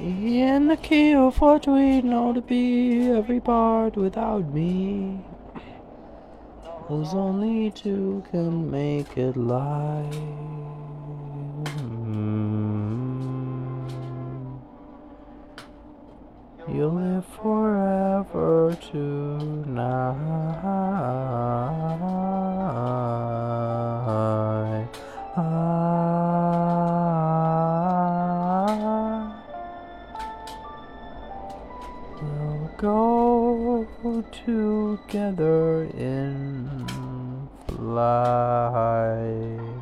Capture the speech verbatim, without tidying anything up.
In the key of what we know to be every part without me, whose only two can make it live. Mm. You'll live forever tonight. We'll go together in flight.